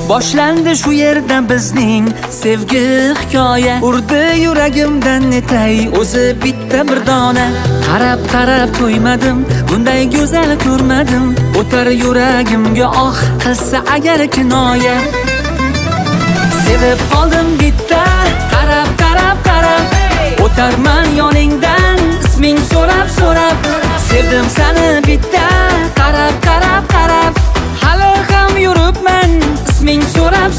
Boshlandi shu yerda bizning sevgi hikoya. Urdi yuragimdan netay o'zi bitta bir dona. Qarab to'ymadim, bunday go'zal ko'rmadim. O'tar yuragimga oh qilsa agar kinoya. Sevib qoldim bitta, qarab o'tarman yoningdan isming so'rab sevdim seni bitta, qarab hali ham yuribman isming so'rab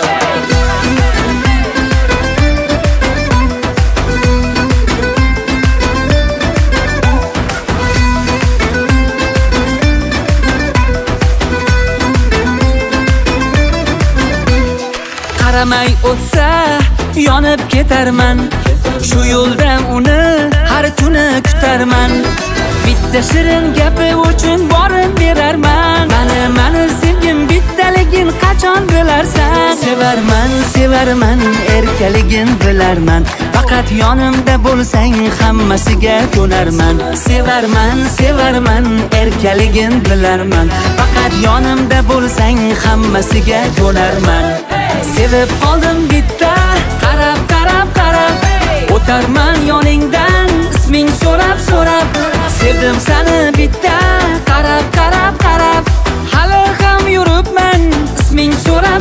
qaramay o'tsa yonib ketarman. Shu yo'lda uni har kuni kutarman. Bitta shirin gapi uchun borib berarman. Mani sevgim bittaligin qachon bilarsan? Sevarman erkaligin bilarman. Faqat yonimda bo'lsang hammasiga ko'narman. Sevarman erkaligin bilarman. Faqat yonimda bo'lsang hammasiga ko'narman. Sevib qoldim bitta, qarab o'tarman yoningdan isming so'rab sevdim seni bitta, qarab hali ham yuribman isming so'rab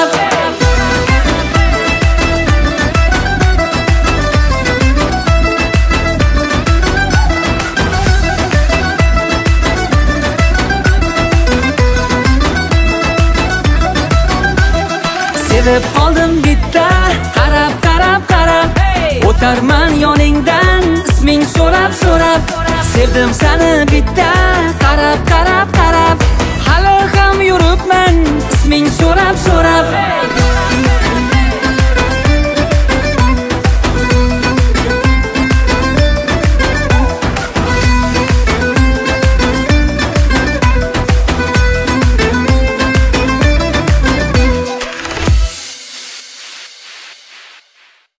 Sevib qoldim bitta, qarab o'tarman yoningdan isming so'rab sevdim seni bitta, qarab